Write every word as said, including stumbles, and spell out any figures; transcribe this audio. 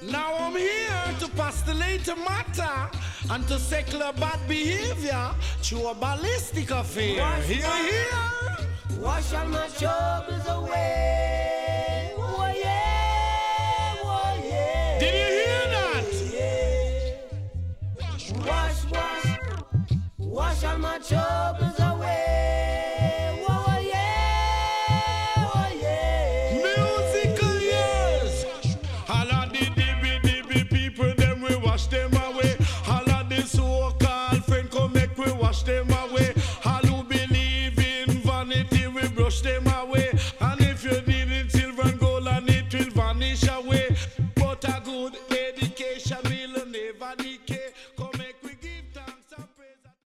Now I'm here to postulate a matter and to settle bad behavior through a ballistic affair. Wash Here, my, here. Wash all my troubles away. Oh yeah, oh yeah. Did you hear that? Yeah. Wash, wash, wash all my troubles away. Oh yeah, oh yeah. Musical years. All of the dibby dibby people, them we wash them away. All of the so-called friend come make we wash them away. All who believe in vanity, we brush them